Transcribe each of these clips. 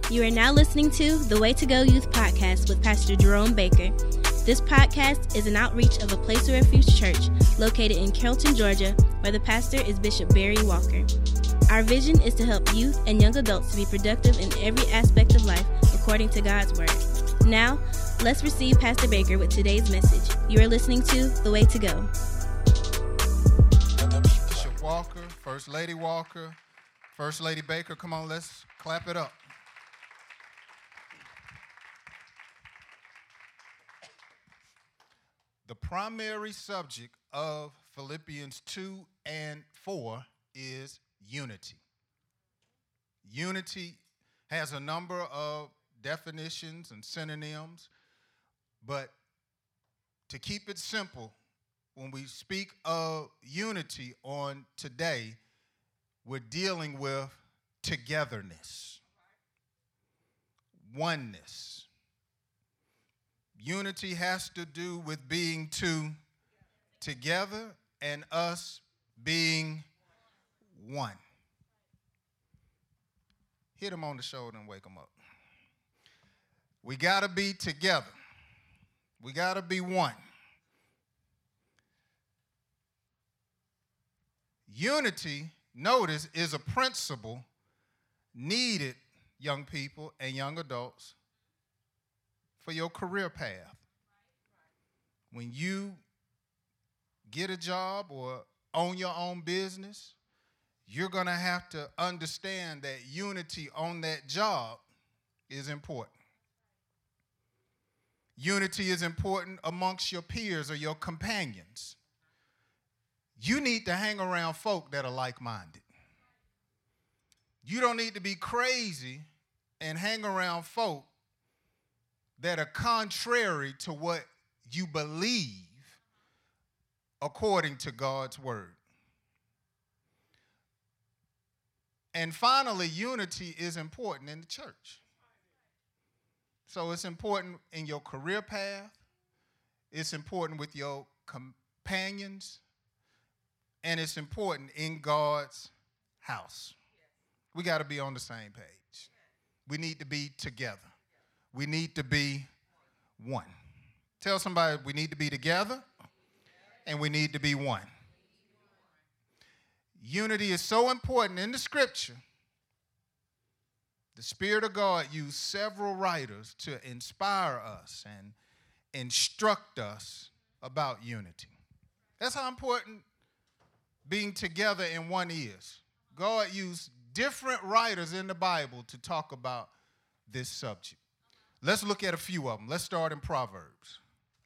You are now listening to the Way to Go Youth Podcast with Pastor Jerome Baker. This podcast is an outreach of a Place of Refuge Church located in Carrollton, Georgia, where the pastor is Bishop Barry Walker. Our vision is to help youth and young adults to be productive in every aspect of life according to God's Word. Now, let's receive Pastor Baker with today's message. You are listening to The Way to Go. Bishop Walker, First Lady Walker, First Lady Baker, come on, let's clap it up. The primary subject of Philippians 2 and 4 is unity. Unity has a number of definitions and synonyms, but to keep it simple, when we speak of unity on today, we're dealing with togetherness, oneness. Unity has to do with being together and us being one. Hit them on the shoulder and wake them up. We got to be together. We got to be one. Unity, notice, is a principle needed, young people and young adults, for your career path. When you get a job or own your own business, you're going to have to understand that unity on that job is important. Unity is important amongst your peers or your companions. You need to hang around folk that are like-minded. You don't need to be crazy and hang around folk that are contrary to what you believe according to God's word. And finally, unity is important in the church. So it's important in your career path. It's important with your companions. And it's important in God's house. We got to be on the same page. We need to be together. We need to be one. Tell somebody we need to be together and we need to be one. Unity is so important in the scripture. The Spirit of God used several writers to inspire us and instruct us about unity. That's how important being together in one is. God used different writers in the Bible to talk about this subject. Let's look at a few of them. Let's start in Proverbs.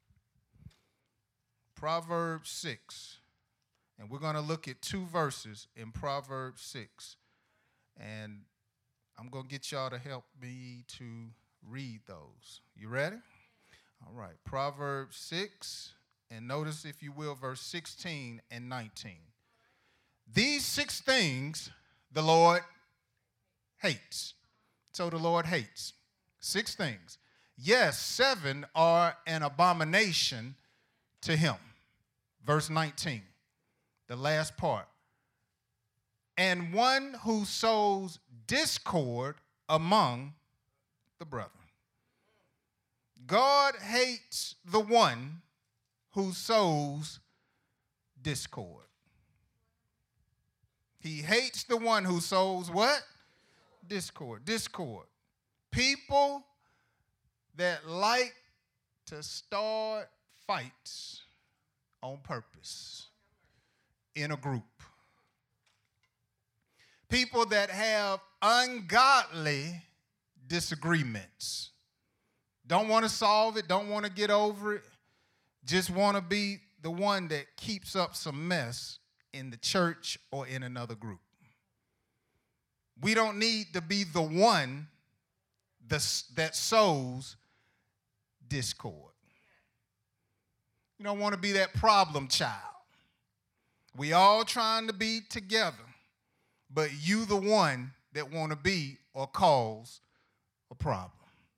Proverbs 6. And we're going to look at two verses in Proverbs 6. And I'm going to get y'all to help me to read those. You ready? All right. Proverbs 6. And notice, if you will, verse 16 and 19. These 6 things the Lord hates. So the Lord hates 6 things. Yes, 7 are an abomination to him. Verse 19, the last part. And one who sows discord among the brethren. God hates the one who sows discord. He hates the one who sows what? Discord. Discord. People that like to start fights on purpose in a group. People that have ungodly disagreements. Don't want to solve it, don't want to get over it. Just want to be the one that keeps up some mess in the church or in another group. We don't need to be the one that sows discord. You don't want to be that problem child. We all trying to be together, but you the one that want to be or cause a problem.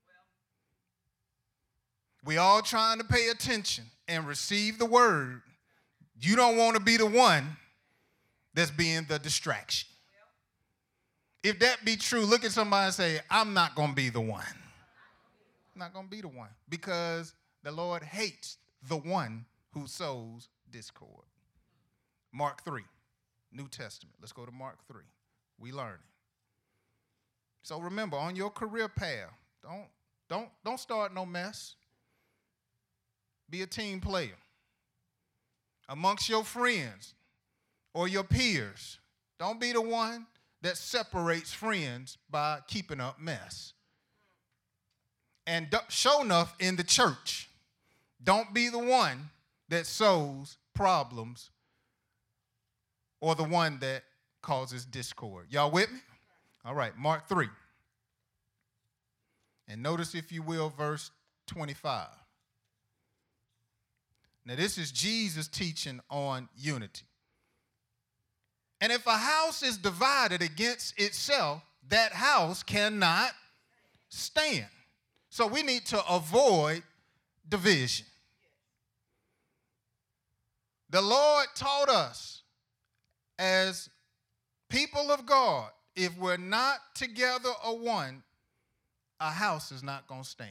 We all trying to pay attention and receive the word. You don't want to be the one that's being the distraction. If that be true, look at somebody and say, I'm not going to be the one. I'm not going to be the one, because the Lord hates the one who sows discord. Mark 3, New Testament. Let's go to Mark 3. We learning. So remember, on your career path, don't start no mess. Be a team player. Amongst your friends or your peers, don't be the one that separates friends by keeping up mess. And sure enough, in the church, don't be the one that sows problems or the one that causes discord. Y'all with me? All right, Mark 3. And notice, if you will, verse 25. Now, this is Jesus teaching on unity. And if a house is divided against itself, that house cannot stand. So we need to avoid division. The Lord taught us as people of God, if we're not together or one, a house is not going to stand.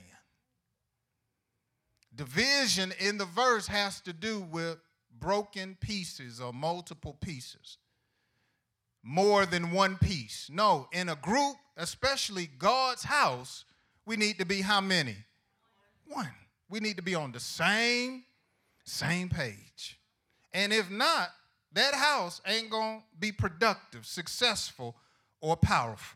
Division in the verse has to do with broken pieces or multiple pieces. More than one piece. No, in a group, especially God's house, we need to be how many? One. We need to be on the same page. And if not, that house ain't going to be productive, successful, or powerful.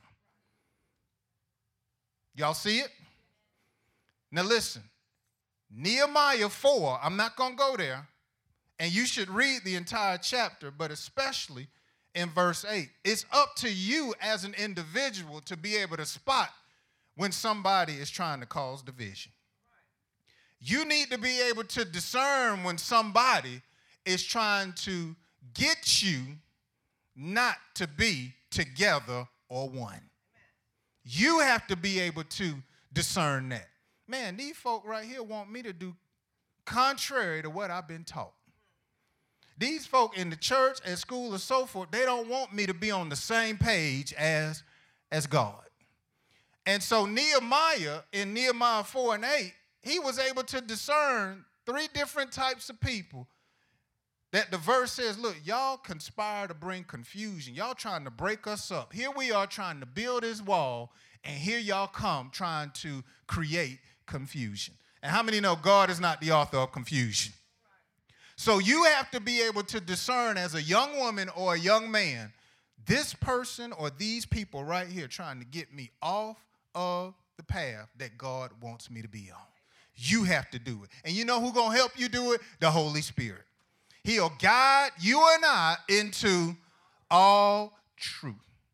Y'all see it? Now listen, Nehemiah 4, I'm not going to go there, and you should read the entire chapter, but especially in verse 8. It's up to you as an individual to be able to spot when somebody is trying to cause division. You need to be able to discern when somebody is trying to get you not to be together or one. You have to be able to discern that. Man, these folk right here want me to do contrary to what I've been taught. These folk in the church, at school, and so forth, they don't want me to be on the same page as God. And so Nehemiah, in Nehemiah 4 and 8, he was able to discern 3 different types of people that the verse says, look, y'all conspire to bring confusion. Y'all trying to break us up. Here we are trying to build this wall, and here y'all come trying to create confusion. And how many know God is not the author of confusion? So you have to be able to discern as a young woman or a young man, this person or these people right here trying to get me off of the path that God wants me to be on. You have to do it. And you know who's going to help you do it? The Holy Spirit. He'll guide you and I into all truth.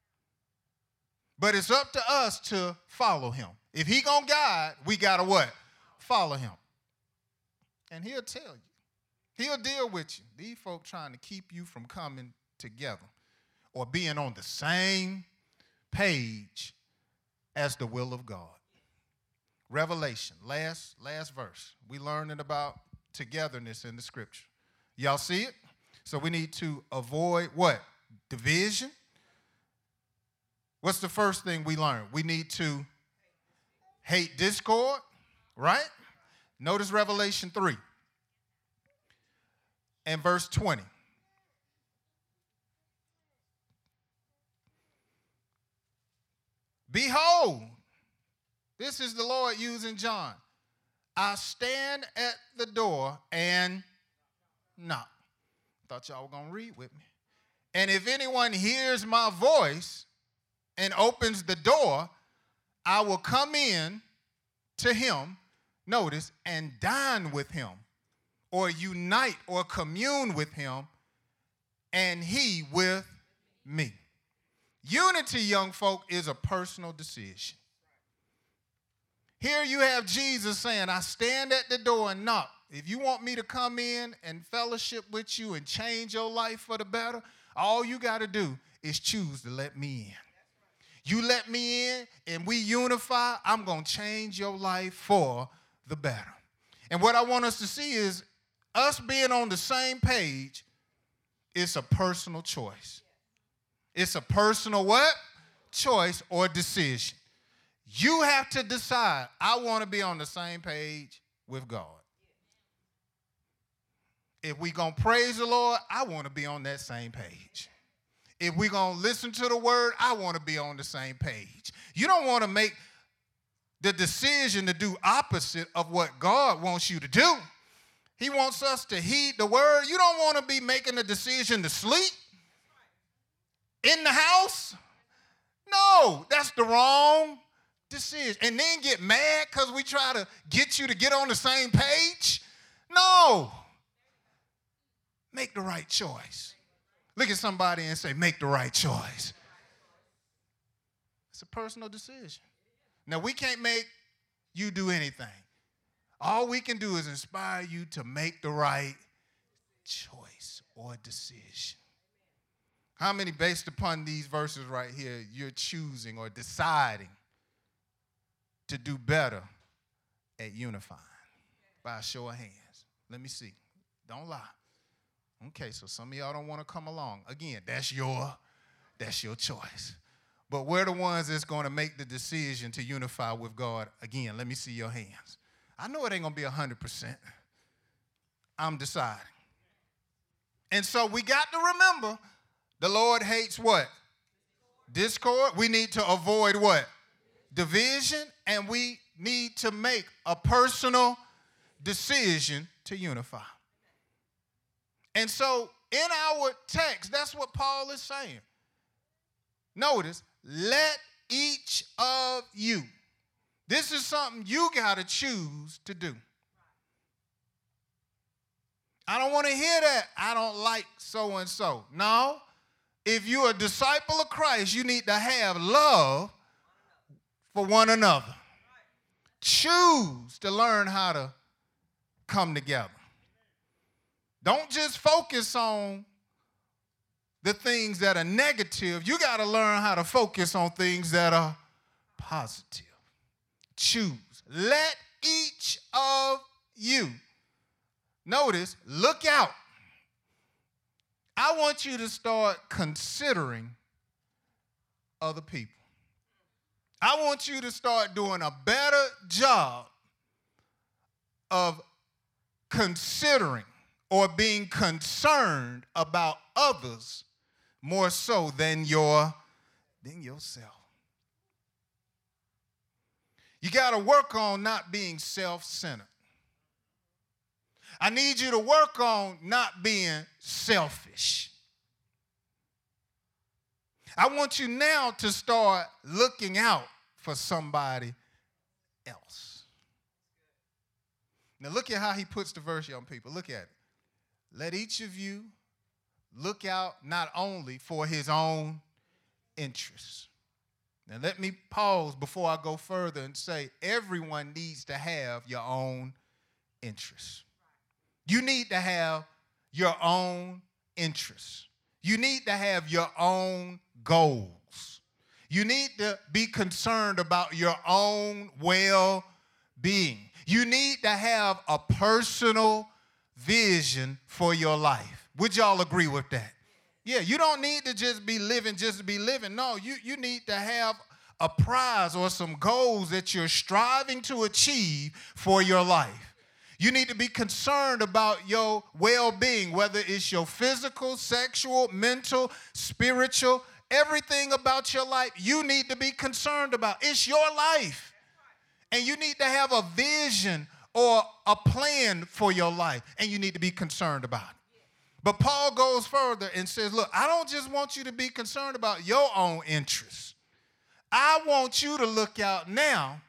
But it's up to us to follow him. If he going to guide, we got to what? Follow him. And he'll tell you. He'll deal with you. These folk trying to keep you from coming together or being on the same page as the will of God. Revelation, last verse. We learning about togetherness in the scripture. Y'all see it? So we need to avoid what? Division. What's the first thing we learn? We need to hate discord, right? Notice Revelation 3 and verse 20. Behold, this is the Lord using John. I stand at the door and knock. Thought y'all were going to read with me. And if anyone hears my voice and opens the door, I will come in to him, notice, and dine with him, or unite or commune with him, and he with me. Unity, young folk, is a personal decision. Here you have Jesus saying, I stand at the door and knock. If you want me to come in and fellowship with you and change your life for the better, all you got to do is choose to let me in. You let me in and we unify, I'm going to change your life for the better. And what I want us to see is us being on the same page. It's a personal choice. It's a personal what? choice or decision. You have to decide, I want to be on the same page with God. If we're going to praise the Lord, I want to be on that same page. If we're going to listen to the word, I want to be on the same page. You don't want to make the decision to do opposite of what God wants you to do. He wants us to heed the word. You don't want to be making a decision to sleep in the house. No, that's the wrong decision. And then get mad because we try to get you to get on the same page. No. Make the right choice. Look at somebody and say, make the right choice. It's a personal decision. Now, we can't make you do anything. All we can do is inspire you to make the right choice or decision. How many, based upon these verses right here, you're choosing or deciding to do better at unifying? By a show of hands. Let me see. Don't lie. Okay, so some of y'all don't want to come along. Again, that's your choice. But we're the ones that's going to make the decision to unify with God. Again, let me see your hands. I know it ain't going to be 100%. I'm deciding. And so we got to remember, the Lord hates what? Discord. We need to avoid what? Division. And we need to make a personal decision to unify. And so in our text, that's what Paul is saying. Notice, let each of you. This is something you got to choose to do. I don't want to hear that. I don't like so-and-so. No. If you're a disciple of Christ, you need to have love for one another. Choose to learn how to come together. Don't just focus on the things that are negative. You got to learn how to focus on things that are positive. Choose. Let each of you. Notice, look out. I want you to start considering other people. I want you to start doing a better job of considering or being concerned about others more so than yourself. You got to work on not being self-centered. I need you to work on not being selfish. I want you now to start looking out for somebody else. Now look at how he puts the verse, young people. Look at it. Let each of you look out not only for his own interests. Now let me pause before I go further and say everyone needs to have your own interests. You need to have your own interests. You need to have your own goals. You need to be concerned about your own well-being. You need to have a personal vision for your life. Would y'all agree with that? Yeah, you don't need to just be living just to be living. No, you need to have a prize or some goals that you're striving to achieve for your life. You need to be concerned about your well-being, whether it's your physical, sexual, mental, spiritual, everything about your life you need to be concerned about. It's your life. And you need to have a vision or a plan for your life, and you need to be concerned about it. But Paul goes further and says, look, I don't just want you to be concerned about your own interests. I want you to look out now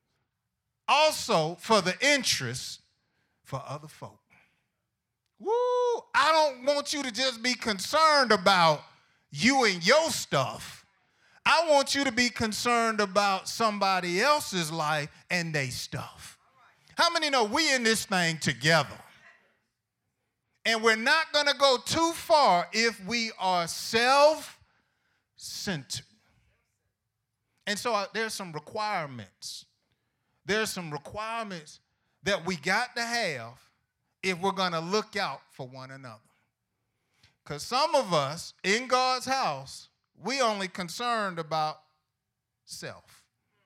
also for the interests for other folk. Woo! I don't want you to just be concerned about you and your stuff. I want you to be concerned about somebody else's life and their stuff. How many know we in this thing together? And we're not going to go too far if we are self-centered. And so there's some requirements. There's some requirements that we got to have if we're going to look out for one another. Because some of us in God's house, we only concerned about self.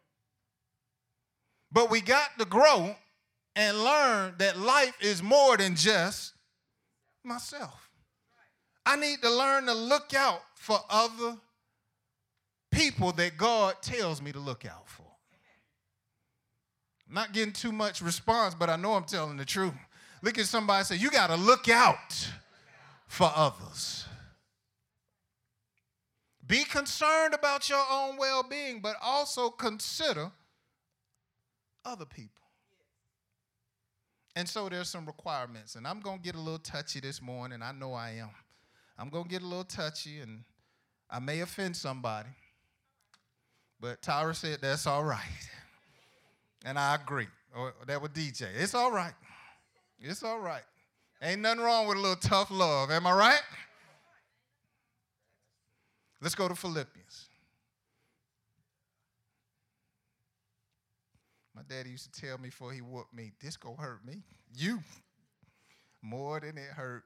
But we got to grow and learn that life is more than just myself. I need to learn to look out for other people that God tells me to look out for. I'm not getting too much response, but I know I'm telling the truth. Look at somebody and say, you got to look out for others. Be concerned about your own well-being, but also consider other people. And so there's some requirements, and I'm going to get a little touchy this morning. I know I am. I'm going to get a little touchy, and I may offend somebody, but Tyra said that's all right. And I agree. Or that was DJ. It's all right. It's all right. Ain't nothing wrong with a little tough love. Am I right? Let's go to Philippians. My daddy used to tell me before he whooped me, this gonna hurt me. You. More than it hurt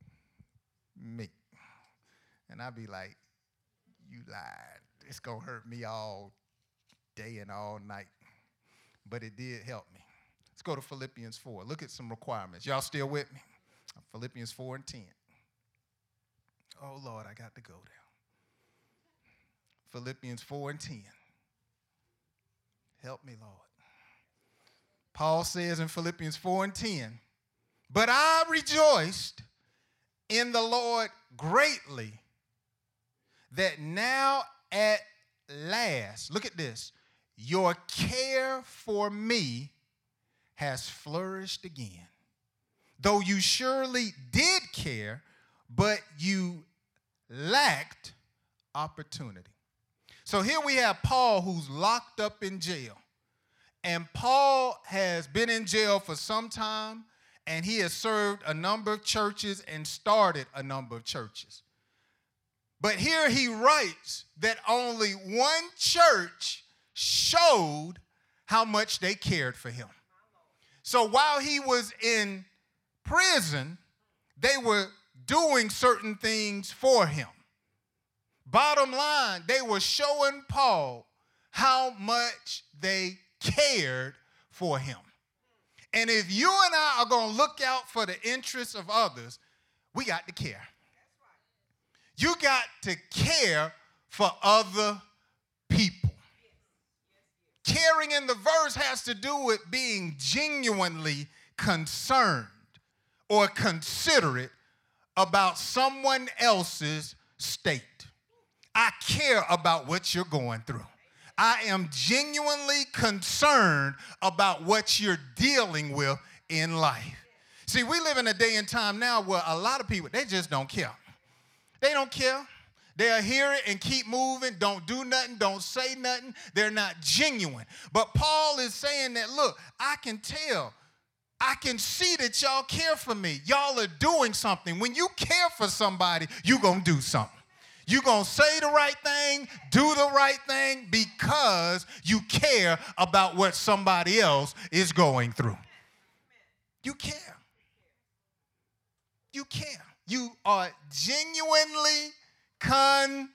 me. And I'd be like, you lied. It's gonna hurt me all day and all night. But it did help me. Let's go to Philippians 4. Look at some requirements. Y'all still with me? Philippians 4 and 10. Oh, Lord, I got to go there. Philippians 4 and 10. Help me, Lord. Paul says in Philippians 4 and 10, but I rejoiced in the Lord greatly that now at last, look at this, your care for me has flourished again. Though you surely did care, but you lacked opportunity. So here we have Paul who's locked up in jail. And Paul has been in jail for some time, and he has served a number of churches and started a number of churches. But here he writes that only one church showed how much they cared for him. So while he was in prison, they were doing certain things for him. Bottom line, they were showing Paul how much they cared for him. And if you and I are going to look out for the interests of others, we got to care. You got to care for other people. Caring in the verse has to do with being genuinely concerned or considerate about someone else's state. I care about what you're going through. I am genuinely concerned about what you're dealing with in life. See, we live in a day and time now where a lot of people, they just don't care. They don't care. They'll hear it and keep moving, don't do nothing, don't say nothing. They're not genuine. But Paul is saying that, look, I can tell. I can see that y'all care for me. Y'all are doing something. When you care for somebody, you're going to do something. You're going to say the right thing, do the right thing because you care about what somebody else is going through. You care. You care. You are genuinely concerned.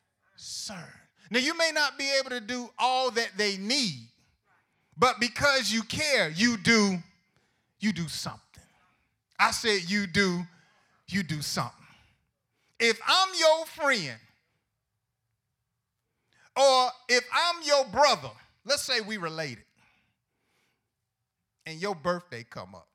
Now, you may not be able to do all that they need, but because you care, you do something. I said you do something. If I'm your friend, or if I'm your brother, let's say we related, and your birthday come up,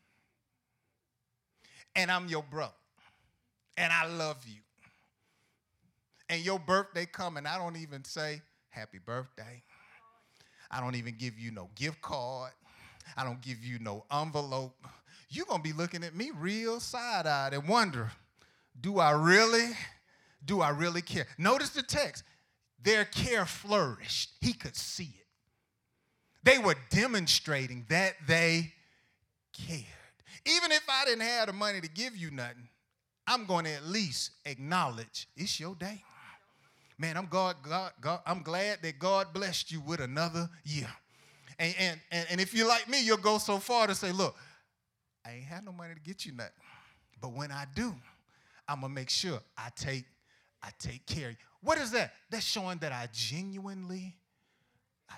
and I'm your brother, and I love you, and your birthday come, and I don't even say happy birthday. I don't even give you no gift card. I don't give you no envelope. You're going to be looking at me real side-eyed and wonder, do I really care? Notice the text. Their care flourished. He could see it. They were demonstrating that they cared. Even if I didn't have the money to give you nothing, I'm going to at least acknowledge it's your day. Man, I'm glad that God blessed you with another year. And if you're like me, you'll go so far to say, look, I ain't had no money to get you nothing. But when I do, I'm going to make sure I take care of you. What is that? That's showing that I genuinely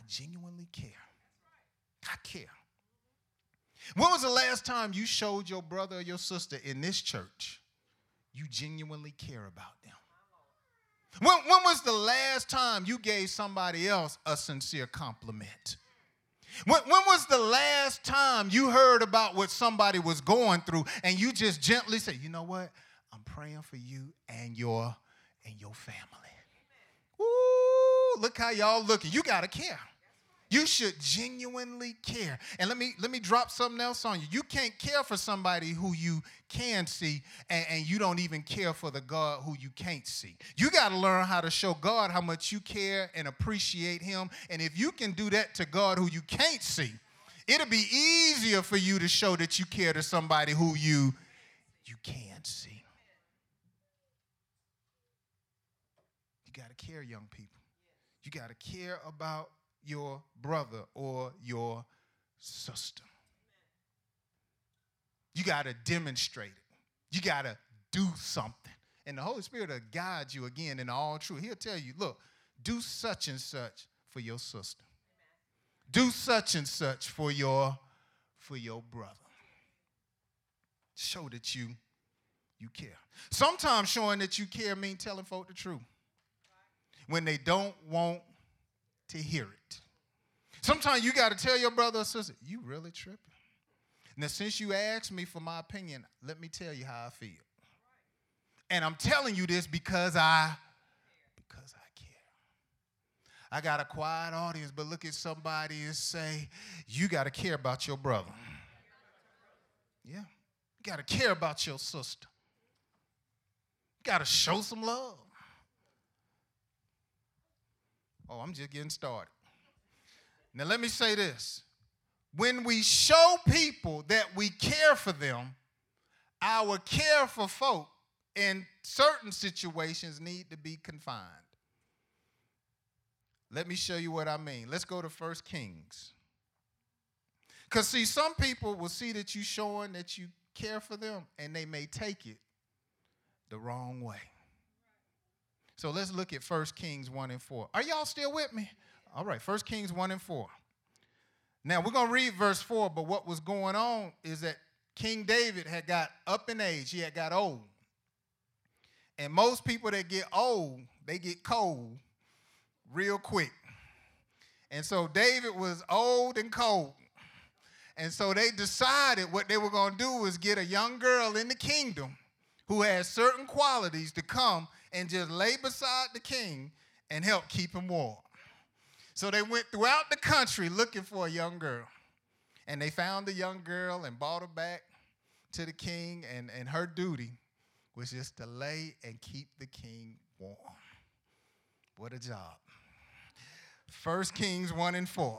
genuinely care. I care. When was the last time you showed your brother or your sister in this church you genuinely care about them? When was the last time you gave somebody else a sincere compliment? When was the last time you heard about what somebody was going through and you just gently said, you know what? I'm praying for you and your family. Ooh, look how y'all looking. You got to care. You should genuinely care. And let me drop something else on you. You can't care for somebody who you can see, and you don't even care for the God who you can't see. You got to learn how to show God how much you care and appreciate him. And if you can do that to God who you can't see, it'll be easier for you to show that you care to somebody who you can see. You got to care, young people. You got to care about your brother or your sister. You got to demonstrate it. You got to do something. And the Holy Spirit will guide you again in all truth. He'll tell you, look, do such and such for your sister. Do such and such for your brother. Show that you care. Sometimes showing that you care means telling folk the truth when they don't want to hear it. Sometimes you got to tell your brother or sister, you really tripping. Now, since you asked me for my opinion, let me tell you how I feel. And I'm telling you this because I care. I got a quiet audience, but look at somebody and say, you got to care about your brother. Yeah. You got to care about your sister. You got to show some love. Oh, I'm just getting started. Now, let me say this. When we show people that we care for them, our care for folk in certain situations need to be confined. Let me show you what I mean. Let's go to 1 Kings. Because, see, some people will see that you're showing that you care for them, and they may take it the wrong way. So let's look at 1 Kings 1 and 4. Are y'all still with me? All right, 1 Kings 1 and 4. Now, we're going to read verse 4, but what was going on is that King David had got up in age. He had got old. And most people that get old, they get cold real quick. And so David was old and cold. And so they decided what they were going to do was get a young girl in the kingdom who had certain qualities to come and just lay beside the king and help keep him warm. So they went throughout the country looking for a young girl. And they found the young girl and brought her back to the king, and her duty was just to lay and keep the king warm. What a job. 1 Kings 1 and 4.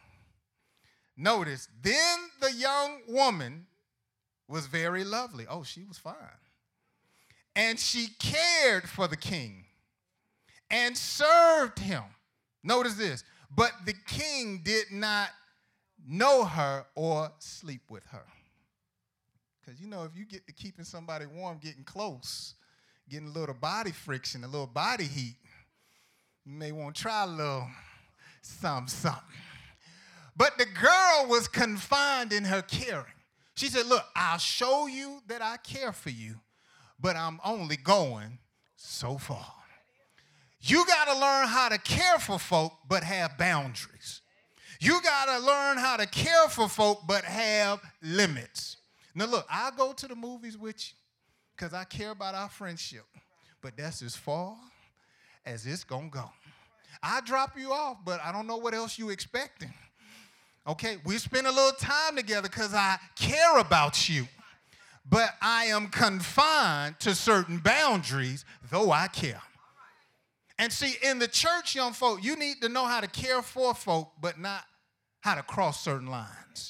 Notice, then the young woman was very lovely. Oh, she was fine. And she cared for the king and served him. Notice this. But the king did not know her or sleep with her. Because, you know, if you get to keeping somebody warm, getting close, getting a little body friction, a little body heat, you may want to try a little something. But the girl was confined in her caring. She said, look, I'll show you that I care for you, but I'm only going so far. You got to learn how to care for folk, but have boundaries. You got to learn how to care for folk, but have limits. Now, look, I'll go to the movies with you because I care about our friendship, but that's as far as it's going to go. I drop you off, but I don't know what else you expecting. Okay, we spend a little time together because I care about you, but I am confined to certain boundaries, though I care. And see, in the church, young folk, you need to know how to care for folk, but not how to cross certain lines.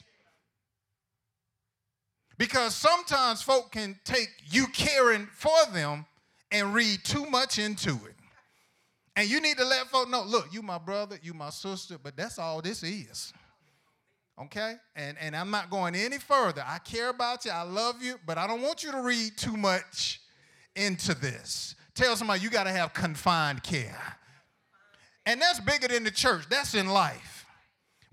Because sometimes folk can take you caring for them and read too much into it. And you need to let folk know, look, you my brother, you my sister, but that's all this is. Okay? And I'm not going any further. I care about you. I love you, but I don't want you to read too much into this. Tell somebody you got to have confined care. And that's bigger than the church. That's in life.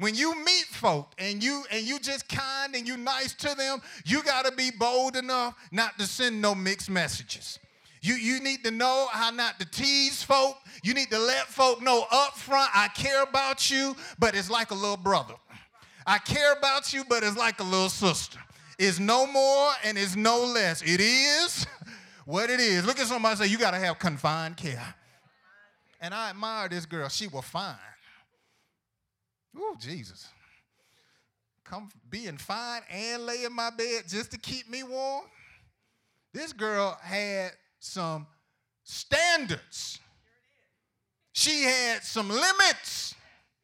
When you meet folk and you just kind and you nice to them, you got to be bold enough not to send no mixed messages. You need to know how not to tease folk. You need to let folk know up front, I care about you, but it's like a little brother. I care about you, but it's like a little sister. It's no more and it's no less. It is what it is. Look at somebody and say, you got to have confined care. And I admire this girl. She was fine. Ooh, Jesus. Come being fine and lay in my bed just to keep me warm. This girl had some standards. She had some limits.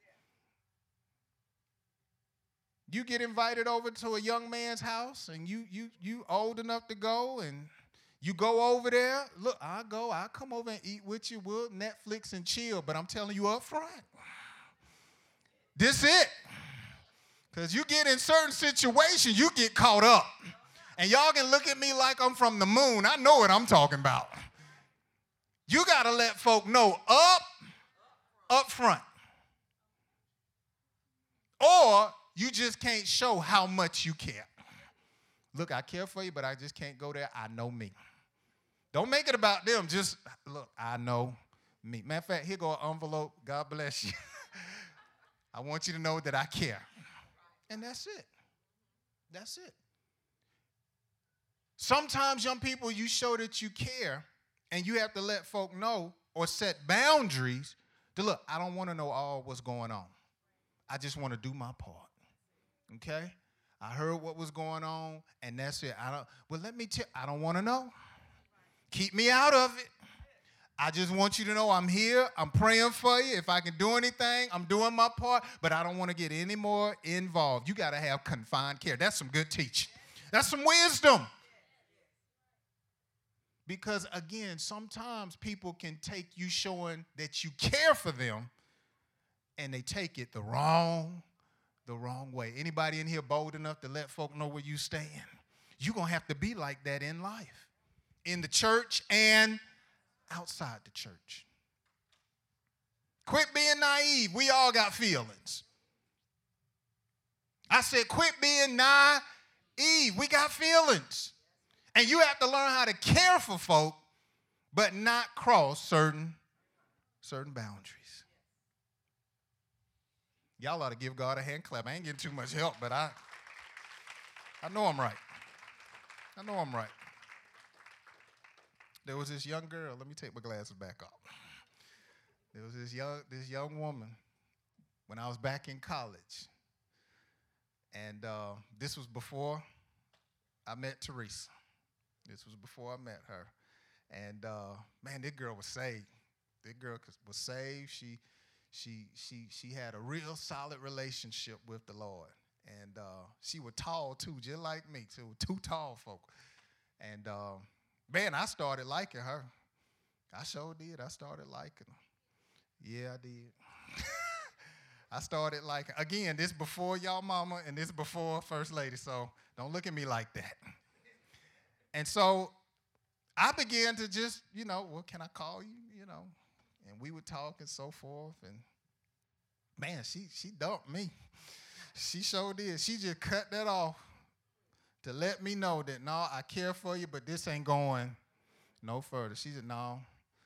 You get invited over to a young man's house and you old enough to go and you go over there. Look, I'll come over and eat with you. We'll Netflix and chill, but I'm telling you up front. This it. Because you get in certain situations, you get caught up. And y'all can look at me like I'm from the moon. I know what I'm talking about. You got to let folk know up front. Or you just can't show how much you care. Look, I care for you, but I just can't go there. I know me. Don't make it about them. Just, look, I know me. Matter of fact, here go an envelope. God bless you. I want you to know that I care. And that's it. That's it. Sometimes, young people, you show that you care, and you have to let folk know or set boundaries to look, I don't want to know all what's going on. I just want to do my part. Okay? I heard what was going on, and that's it. I don't want to know. Keep me out of it. I just want you to know I'm here. I'm praying for you. If I can do anything, I'm doing my part, but I don't want to get any more involved. You got to have confined care. That's some good teaching. That's some wisdom. Because, again, sometimes people can take you showing that you care for them, and they take it the wrong way. Anybody in here bold enough to let folk know where you stand? You're going to have to be like that in life, in the church and outside the church. Quit being naive. We all got feelings. I said, quit being naive. We got feelings. And you have to learn how to care for folk, but not cross certain boundaries. Y'all ought to give God a hand clap. I ain't getting too much help, but I know I'm right. I know I'm right. There was this young girl. Let me take my glasses back off. There was this young woman when I was back in college. And this was before I met Teresa. This was before I met her. And, man, this girl was saved. This girl was saved. She had a real solid relationship with the Lord. And she was tall, too, just like me, too. Two tall folk. And, man, I started liking her. I sure did. I started liking her. Yeah, I did. I started liking her. Again, this before y'all mama and this before First Lady, so don't look at me like that. And so I began to just, what can I call you, And we would talk and so forth. And, man, she dumped me. She sure did. She just cut that off to let me know that, no, I care for you, but this ain't going no further. She said, no.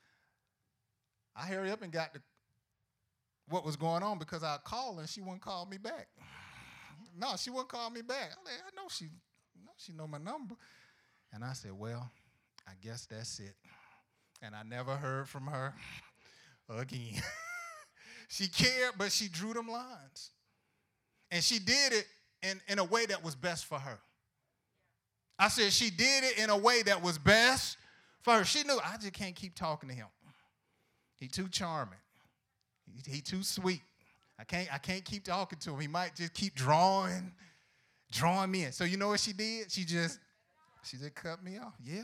I hurry up and got what was going on because I called her and she wouldn't call me back. No, she wouldn't call me back. I know she know my number. And I said, well, I guess that's it. And I never heard from her again. She cared, but she drew them lines. And she did it in a way that was best for her. I said she did it in a way that was best for her. She knew I just can't keep talking to him. He too charming. He too sweet. I can't keep talking to him. He might just keep drawing me in. So you know what she did? She just cut me off. Yeah.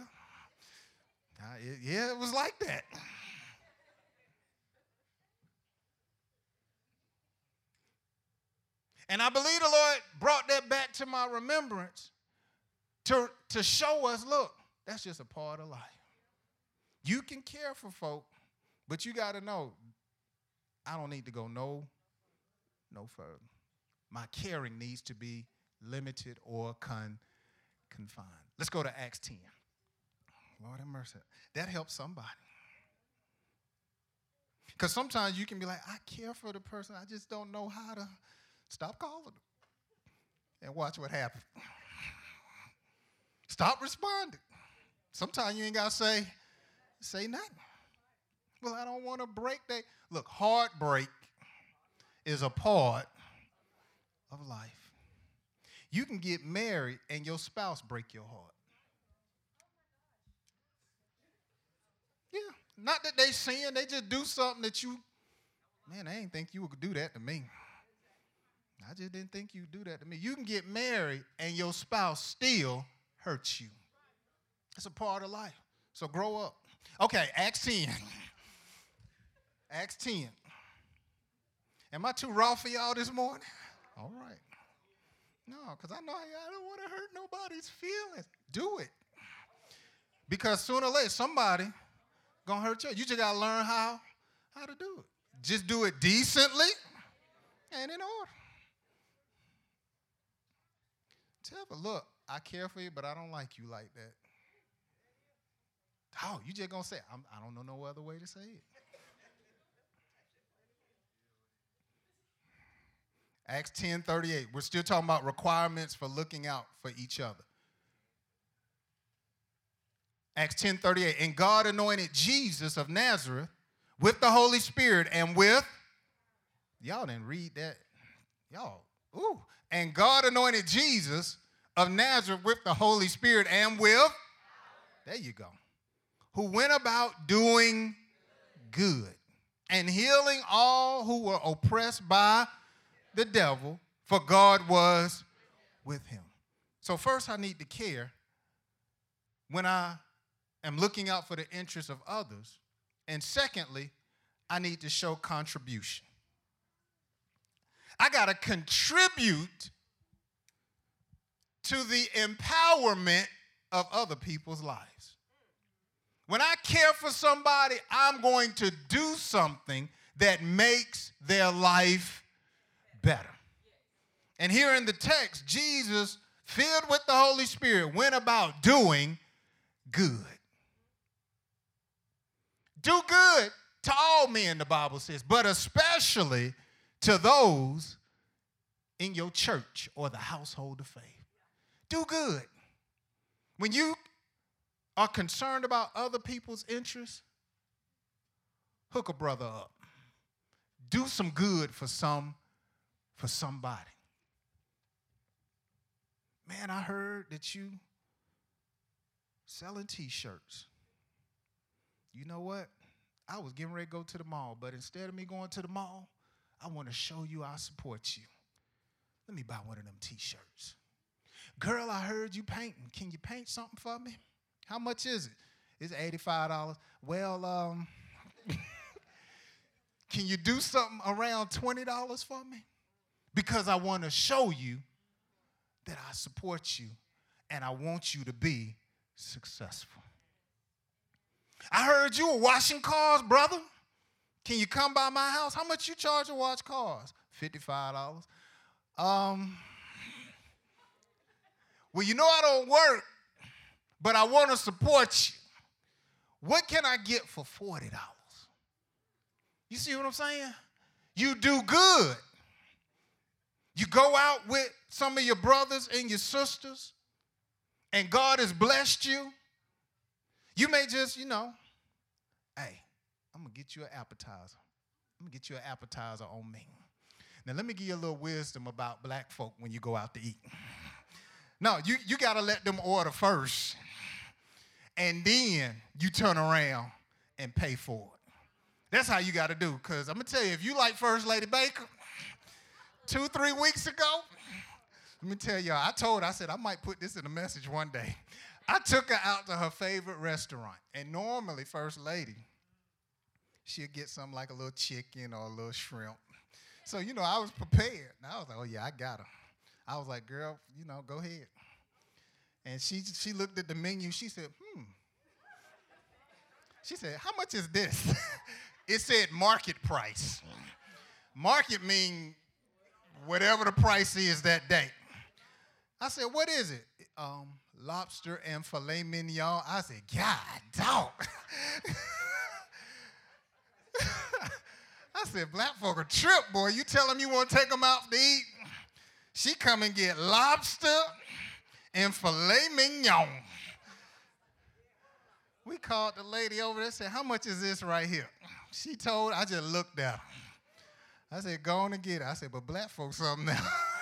It was like that. And I believe the Lord brought that back to my remembrance to show us, look, that's just a part of life. You can care for folk, but you got to know, I don't need to go no further. My caring needs to be limited or confined. Let's go to Acts 10. Lord have mercy. That helps somebody. Because sometimes you can be like, I care for the person. I just don't know how to stop calling them. And watch what happens. Stop responding. Sometimes you ain't got to say nothing. Well, I don't want to break that. Look, heartbreak is a part of life. You can get married and your spouse break your heart. Yeah, not that they sin, they just do something that man, I ain't think you would do that to me. I just didn't think you'd do that to me. You can get married and your spouse still hurts you. It's a part of life. So grow up. Okay, Acts 10. Acts 10. Am I too raw for y'all this morning? All right. No, because I know I don't want to hurt nobody's feelings. Do it. Because sooner or later, somebody going to hurt you. You just got to learn how to do it. Just do it decently and in order. Tell them, look, I care for you, but I don't like you like that. Oh, you just going to say it. I don't know no other way to say it. Acts 10:38. We're still talking about requirements for looking out for each other. Acts 10:38. And God anointed Jesus of Nazareth with the Holy Spirit and with, y'all didn't read that. And God anointed Jesus of Nazareth with the Holy Spirit and with, there you go, who went about doing good and healing all who were oppressed by the devil, for God was with him. So first I need to care when I am looking out for the interests of others. And secondly, I need to show contribution. I got to contribute to the empowerment of other people's lives. When I care for somebody, I'm going to do something that makes their life better. And here in the text, Jesus, filled with the Holy Spirit, went about doing good. Do good to all men, the Bible says, but especially to those in your church or the household of faith. Do good. When you are concerned about other people's interests, hook a brother up. Do some good for somebody. Man, I heard that you selling T-shirts. You know what? I was getting ready to go to the mall, but instead of me going to the mall, I want to show you I support you. Let me buy one of them T-shirts. Girl, I heard you painting. Can you paint something for me? How much is it? It's $85. Well, can you do something around $20 for me? Because I want to show you that I support you and I want you to be successful. I heard you were washing cars, brother. Can you come by my house? How much you charge to wash cars? $55. Well, you know I don't work, but I want to support you. What can I get for $40? You see what I'm saying? You do good. You go out with some of your brothers and your sisters, and God has blessed you. You may just, hey, I'm going to get you an appetizer. I'm going to get you an appetizer on me. Now, let me give you a little wisdom about black folk when you go out to eat. No, you got to let them order first, and then you turn around and pay for it. That's how you got to do, because I'm going to tell you, if you like First Lady Baker, 2-3 weeks ago, let me tell y'all, I said I might put this in a message one day. I took her out to her favorite restaurant, and normally First Lady, she'll get something like a little chicken or a little shrimp. So, I was prepared. And I was like, oh, yeah, I got her. I was like, girl, go ahead. And she looked at the menu. She said, She said, how much is this? It said market price. Market mean whatever the price is that day. I said, what is it? Lobster and filet mignon. I said, God, dog. I said, black folk a trip, boy. You tell them you want to take them out to eat. She come and get lobster and filet mignon. We called the lady over there and said, how much is this right here? She told, I just looked at her. I said, go on and get it. I said, but black folks something now.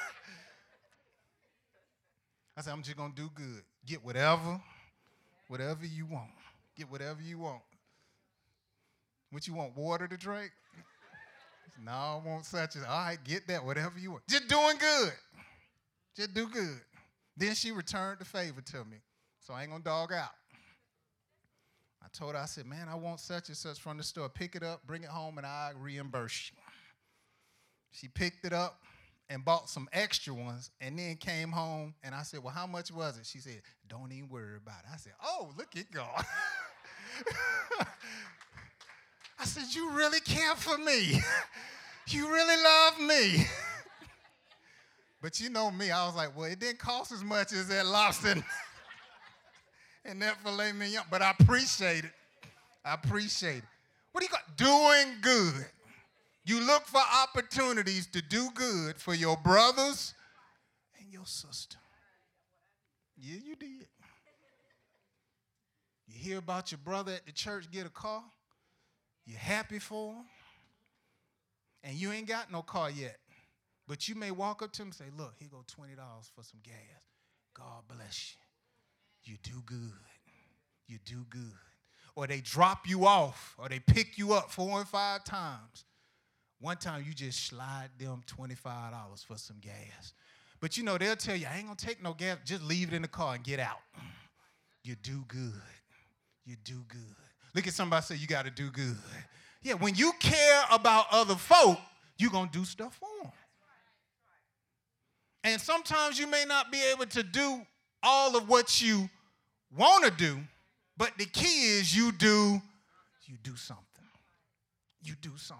I said, I'm just going to do good. Get whatever you want. Get whatever you want. What you want, water to drink? No, I want such as, all right, get that, whatever you want. Just doing good. Just do good. Then she returned the favor to me, so I ain't going to dog out. I told her, I said, man, I want such and such from the store. Pick it up, bring it home, and I'll reimburse you. She picked it up and bought some extra ones, and then came home, and I said, well, how much was it? She said, don't even worry about it. I said, oh, look at God. I said, you really care for me. You really love me. But you know me, I was like, well, it didn't cost as much as that lobster and that filet mignon, but I appreciate it. I appreciate it. What do you got? Doing good. You look for opportunities to do good for your brothers and your sister. Yeah, you did. You hear about your brother at the church get a car. You're happy for him. And you ain't got no car yet. But you may walk up to him and say, look, here go $20 for some gas. God bless you. You do good. You do good. Or they drop you off, or they pick you up 4 and 5 times. One time you just slide them $25 for some gas. But you know, they'll tell you, I ain't going to take no gas. Just leave it in the car and get out. You do good. You do good. Look at somebody say, you got to do good. Yeah, when you care about other folk, you're going to do stuff for them. And sometimes you may not be able to do all of what you want to do, but the key is you do something. You do something.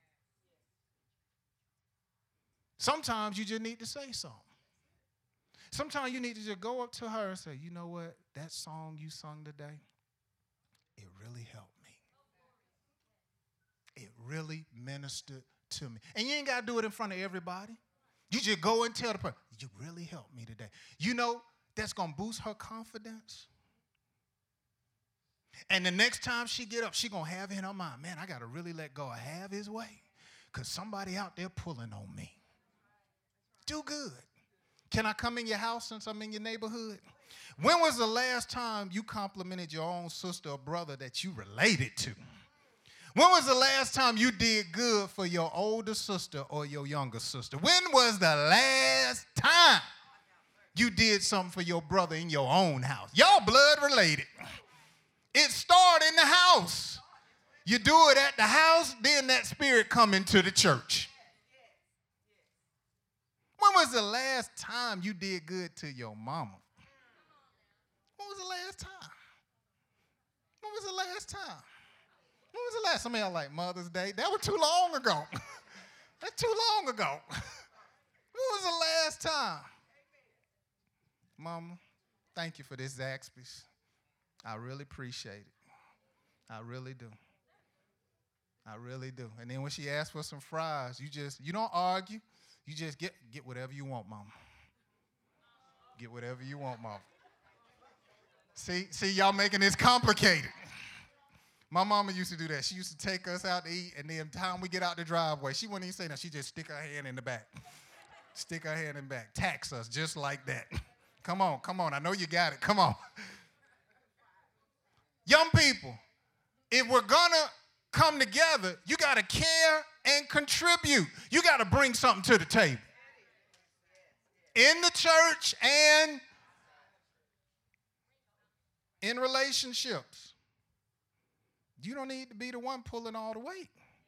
Sometimes you just need to say something. Sometimes you need to just go up to her and say, you know what, that song you sung today, it really helped me. It really ministered to me. And you ain't got to do it in front of everybody. You just go and tell the person, you really helped me today. You know, that's going to boost her confidence. And the next time she get up, she going to have it in her mind, man, I got to really let God have his way because somebody out there pulling on me. Do good. Can I come in your house since I'm in your neighborhood? When was the last time you complimented your own sister or brother that you related to? When was the last time you did good for your older sister or your younger sister? When was the last time you did something for your brother in your own house? Y'all blood related. It started in the house. You do it at the house, then that spirit come into the church. When was the last time you did good to your mama? When was the last time? When was the last time? When was the last? Some of y'all like Mother's Day. That was too long ago. That's too long ago. When was the last time? Mama, thank you for this Zaxby's. I really appreciate it. I really do. I really do. And then when she asks for some fries, you don't argue. You just get whatever you want, Mama. Get whatever you want, Mama. See, y'all making this complicated. My mama used to do that. She used to take us out to eat, and then time we get out the driveway, she wouldn't even say nothing. She just stick her hand in the back. Stick her hand in the back. Tax us just like that. Come on. I know you got it. Come on. Young people, if we're going to come together, you got to care and contribute. You got to bring something to the table. In the church and in relationships. You don't need to be the one pulling all the weight.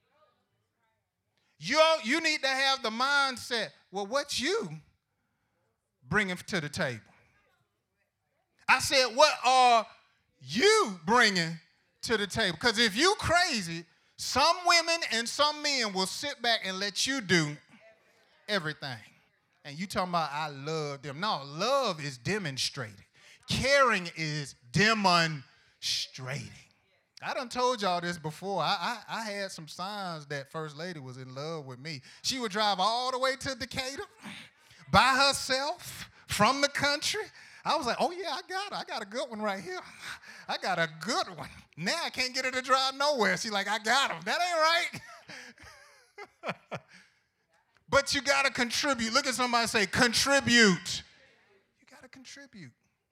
You need to have the mindset, well, what you bringing to the table? I said, what are you bringing to the table? Because if you crazy, some women and some men will sit back and let you do everything. And you talking about I love them. No, love is demonstrated. Caring is demonstrating. I done told y'all this before. I had some signs that First Lady was in love with me. She would drive all the way to Decatur by herself from the country. I was like, oh, yeah, I got her. I got a good one right here. I got a good one. Now I can't get her to drive nowhere. She's like, I got him. That ain't right. But you got to contribute. Look at somebody say, contribute. You got to contribute.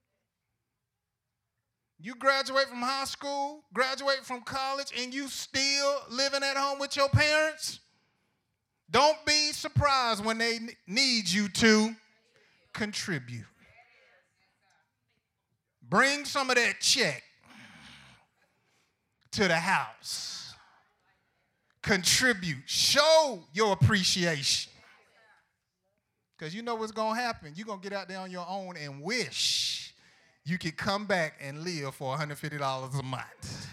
You graduate from high school, graduate from college, and you still living at home with your parents? Don't be surprised when they need you to contribute. Bring some of that check to the house. Contribute. Show your appreciation. Because you know what's going to happen. You're going to get out there on your own and wish you could come back and live for $150 a month.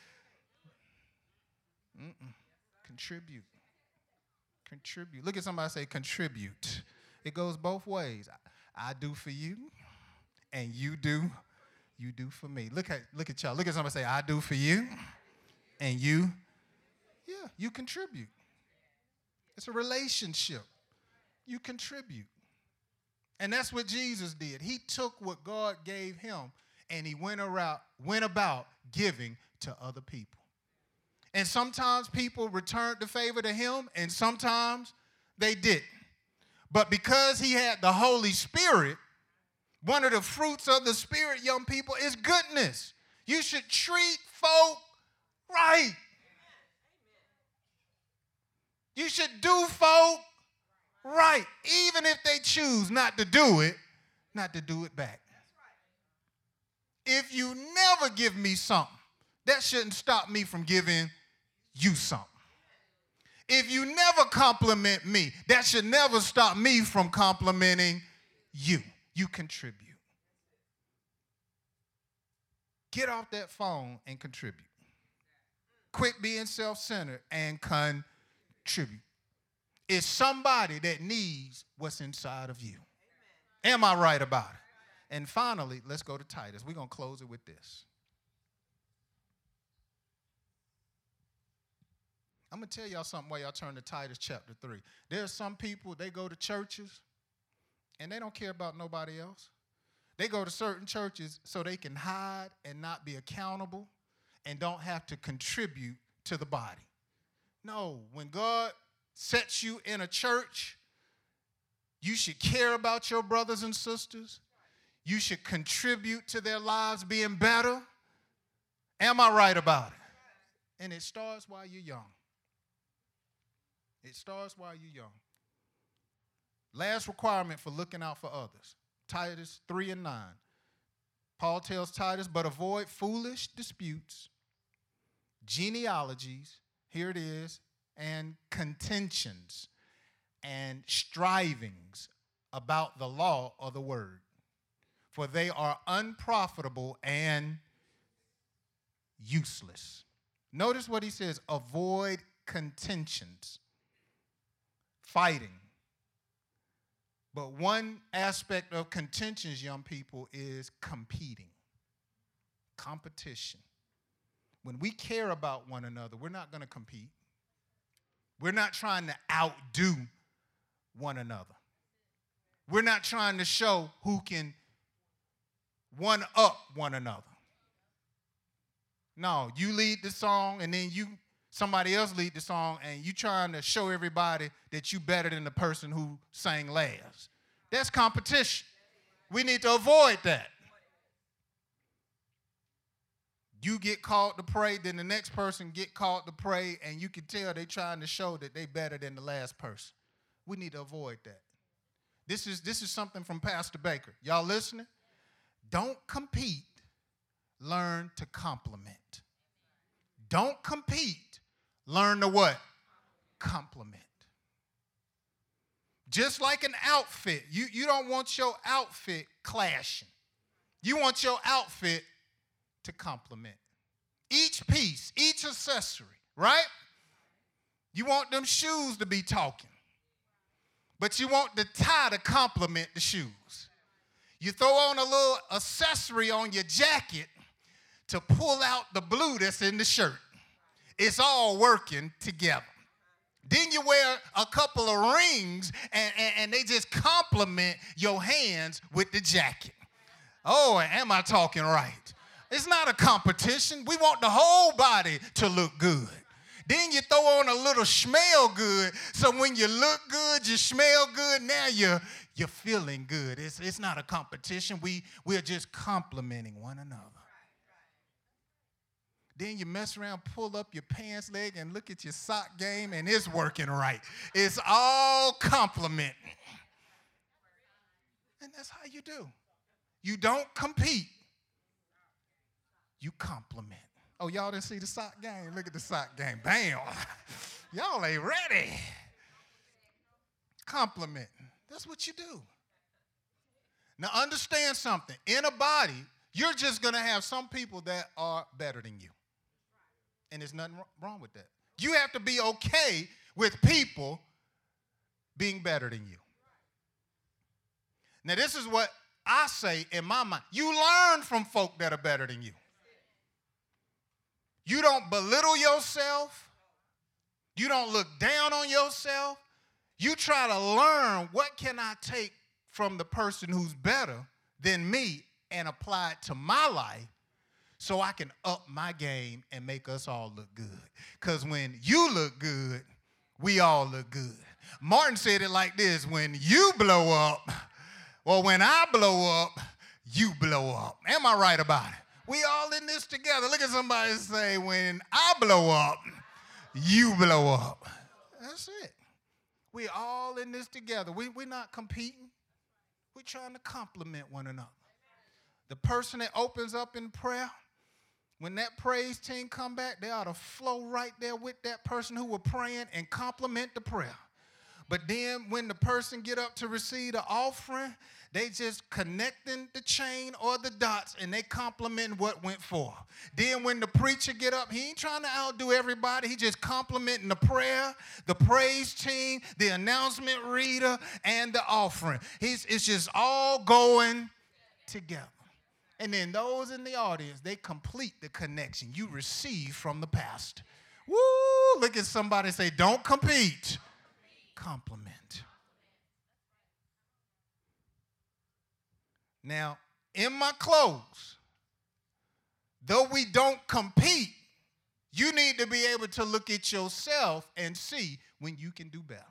Contribute. Contribute. Look at somebody say contribute. It goes both ways. I do for you, and you do for me. Look at y'all. Look at somebody say, I do for you, and you contribute. It's a relationship. You contribute. And that's what Jesus did. He took what God gave him and he went about giving to other people. And sometimes people returned the favor to him and sometimes they didn't. But because he had the Holy Spirit, one of the fruits of the Spirit, young people, is goodness. You should treat folk right. You should do folk right, even if they choose not to do it back. If you never give me something, that shouldn't stop me from giving you something. If you never compliment me, that should never stop me from complimenting you. You contribute. Get off that phone and contribute. Quit being self-centered and contribute. It's somebody that needs what's inside of you. Am I right about it? And finally, let's go to Titus. We're going to close it with this. I'm going to tell y'all something while y'all turn to Titus chapter 3. There's some people, they go to churches, and they don't care about nobody else. They go to certain churches so they can hide and not be accountable and don't have to contribute to the body. No, when God sets you in a church, you should care about your brothers and sisters. You should contribute to their lives being better. Am I right about it? And it starts while you're young. It starts while you're young. Last requirement for looking out for others. Titus 3:9. Paul tells Titus, but avoid foolish disputes, genealogies, here it is, and contentions and strivings about the law or the word, for they are unprofitable and useless. Notice what he says, avoid contentions, fighting. But one aspect of contentions, young people, is competing, competition. When we care about one another, we're not going to compete. We're not trying to outdo one another. We're not trying to show who can one-up one another. No, you lead the song and then somebody else lead the song and you trying to show everybody that you better than the person who sang last. That's competition. We need to avoid that. You get called to pray, then the next person get called to pray, and you can tell they trying to show that they better than the last person. We need to avoid that. This is something from Pastor Baker. Y'all listening? Don't compete. Learn to compliment. Don't compete. Learn to what? Compliment. Just like an outfit, you don't want your outfit clashing. You want your outfit to complement. Each piece, each accessory, right? You want them shoes to be talking. but you want the tie to complement the shoes. You throw on a little accessory on your jacket to pull out the blue that's in the shirt. It's all working together. Then you wear a couple of rings, and they just complement your hands with the jacket. Oh, am I talking right? It's not a competition. We want the whole body to look good. Then you throw on a little smell good, so when you look good, you smell good, now you're feeling good. It's not a competition. We're just complimenting one another. Then you mess around, pull up your pants leg, and look at your sock game, and it's working right. It's all complimenting. And that's how you do. You don't compete. You compliment. Oh, y'all didn't see the sock game? Look at the sock game. Bam. Y'all ain't ready. Complimenting. That's what you do. Now, understand something. In a body, you're just going to have some people that are better than you. And there's nothing wrong with that. You have to be okay with people being better than you. Now, this is what I say in my mind. You learn from folk that are better than you. You don't belittle yourself. You don't look down on yourself. You try to learn what can I take from the person who's better than me and apply it to my life, so I can up my game and make us all look good. Because when you look good, we all look good. Martin said it like this: when you blow up, or when I blow up, you blow up. Am I right about it? We all in this together. Look at somebody say, when I blow up, you blow up. That's it. We all in this together. We're not competing. We're trying to complement one another. The person that opens up in prayer, when that praise team come back, they ought to flow right there with that person who was praying and compliment the prayer. But then when the person get up to receive the offering, they just connecting the chain or the dots, and they compliment what went forth. Then when the preacher get up, he ain't trying to outdo everybody. He just complimenting the prayer, the praise team, the announcement reader, and the offering. It's just all going together. And then those in the audience, they complete the connection you receive from the pastor. Woo! Look at somebody and say, don't compete. Compliment. Now, in my close, though we don't compete, you need to be able to look at yourself and see when you can do better.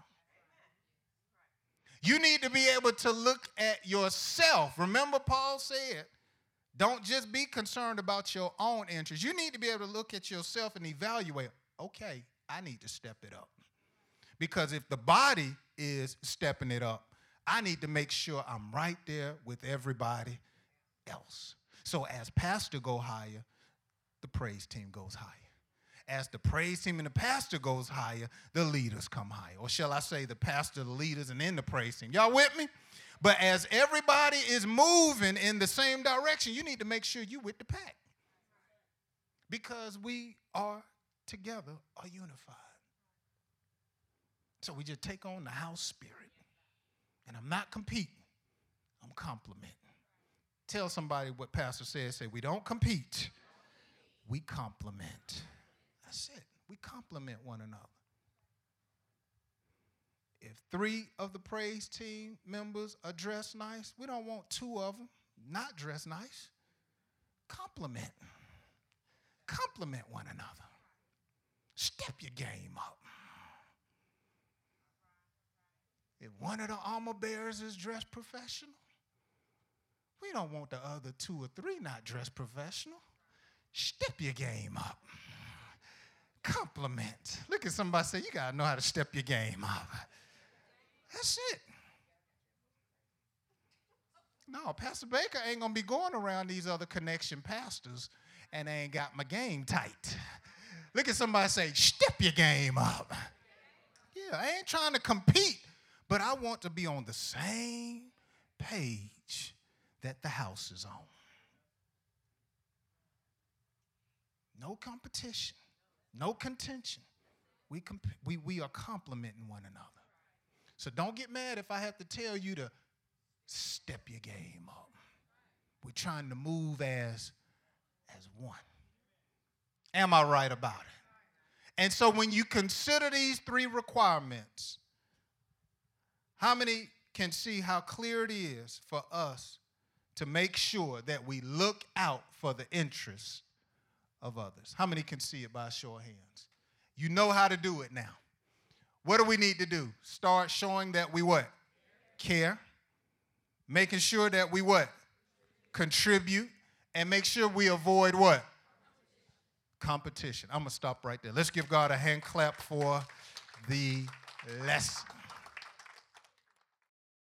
You need to be able to look at yourself. Remember, Paul said, don't just be concerned about your own interests. You need to be able to look at yourself and evaluate, okay, I need to step it up. Because if the body is stepping it up, I need to make sure I'm right there with everybody else. So as pastor go higher, the praise team goes higher. As the praise team and the pastor goes higher, the leaders come higher. Or shall I say the pastor, the leaders, and then the praise team. Y'all with me? But as everybody is moving in the same direction, you need to make sure you with the pack. Because we are together, are unified. So we just take on the house spirit. And I'm not competing. I'm complimenting. Tell somebody what pastor says. Say, we don't compete. We compliment. That's it. We compliment one another. If 3 of the praise team members are dressed nice, we don't want 2 of them not dressed nice. Compliment. Compliment one another. Step your game up. If one of the armor bearers is dressed professional, we don't want the other 2 or 3 not dressed professional. Step your game up. Compliment. Look at somebody say, you got to know how to step your game up. That's it. No, Pastor Baker ain't going to be going around these other connection pastors and they ain't got my game tight. Look at somebody say, step your game up. Yeah, I ain't trying to compete, but I want to be on the same page that the house is on. No competition, no contention. We are complimenting one another. So don't get mad if I have to tell you to step your game up. We're trying to move as one. Am I right about it? And so when you consider these three requirements, how many can see how clear it is for us to make sure that we look out for the interests of others? How many can see it by a show of hands? You know how to do it now. What do we need to do? Start showing that we what? Care. Making sure that we what? Contribute. And make sure we avoid what? Competition. I'm going to stop right there. Let's give God a hand clap for the lesson.